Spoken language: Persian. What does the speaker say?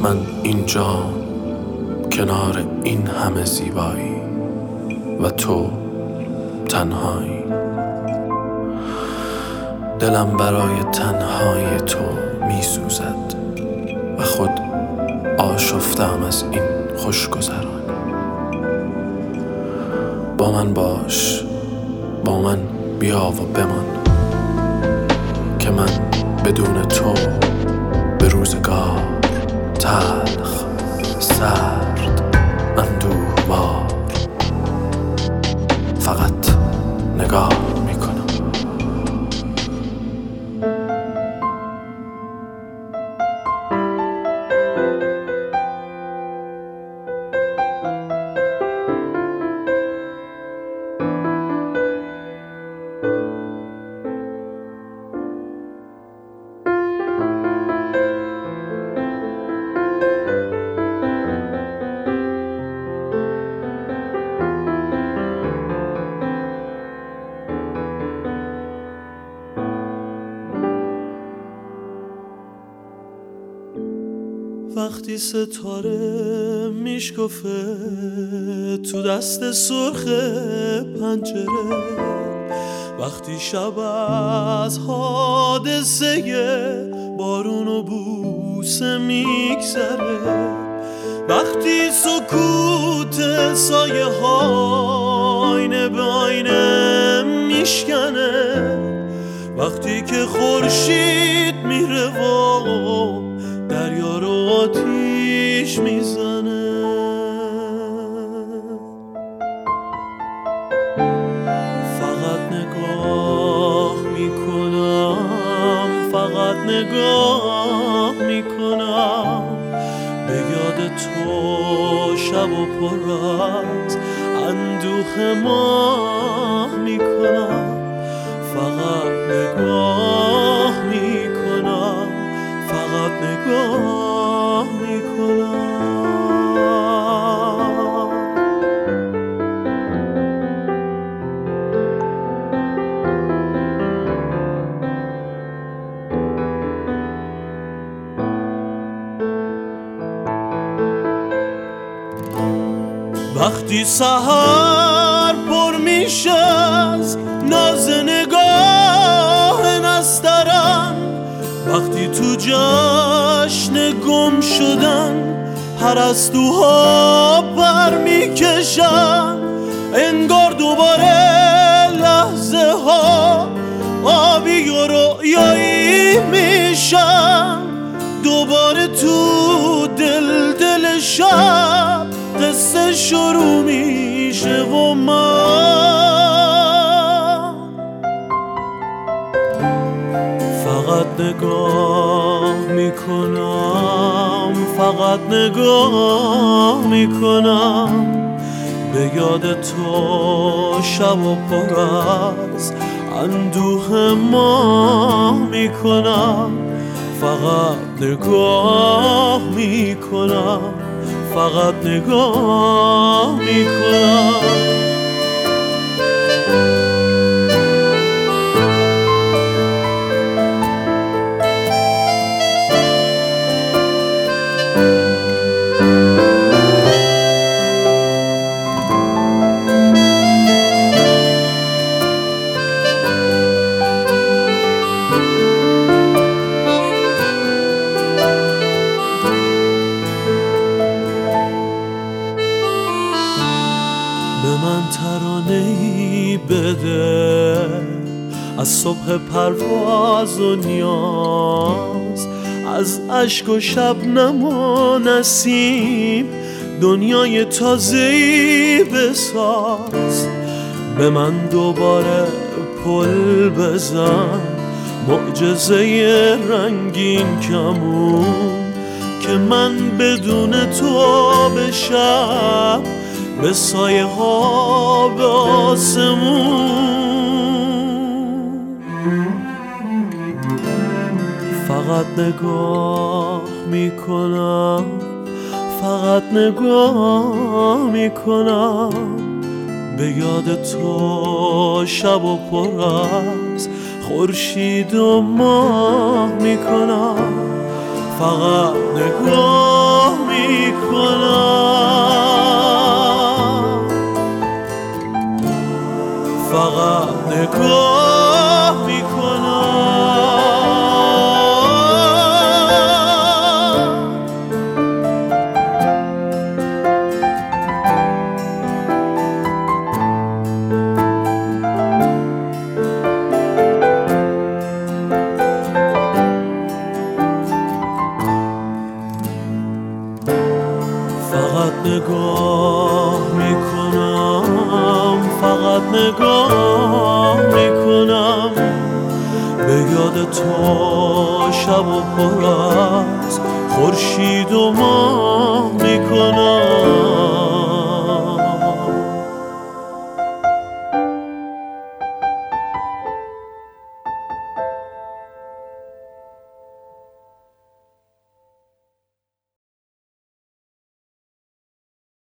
من اینجا کنار این همه زیبایی و تو تنهایی. دلم برای تنهایی تو می سوزد و خود آشفتم از این خوشگذرانی. با من باش، با من بیا و بمان، که من بدون تو به روزگار تلخ، سرد، اندوهوار فقط نگاه میکنم. وقتی ستاره میشکفه تو دست سرخ پنجره، وقتی شب از حادثه بارون و بوسه میگذره، وقتی سکوت سایه ها آینه به آینه میشکنه، وقتی که خورشید میره و دریا رو آتیش میزنه، فقط نگاه میکنم، فقط نگاه میکنم، به یاد تو شب و پر از اندوه ماه میکنم، فقط نگاه میکنم، فقط نگاه میکنم. وقتی سحر پر میشه از ناز نگاه نسترن، وقتی تو جشن گم شدن پرستوها پر میکشن، انگار دوباره لحظه ها آبی و رویایی میشن، دوباره تو دل شب قصه شروع میشه و من فقط نگاه میکنم، فقط نگاه میکنم، به یاد تو شب و پر از اندوه ماه میکنم، فقط نگاه میکنم، فقط نگاه میکنم. به من ترانه‌ای بده از صبح پرواز و نیاز، از اشک و شبنم و نسیم دنیای تازه‌ای بساز، به من دوباره پل بزن، معجزه رنگین کمون، که من بدون تو بشم به سایه ها به آسمون، فقط نگاه میکنم، فقط نگاه میکنم، به یاد تو شب و پر از خورشید و ماه میکنم، فقط نگاه میکنم، فقط نگاه میکنم. فقط نگاه میکنم، فقط نگاه میکنم، به یاد تو شب و پر از خورشید و ماه میکنم.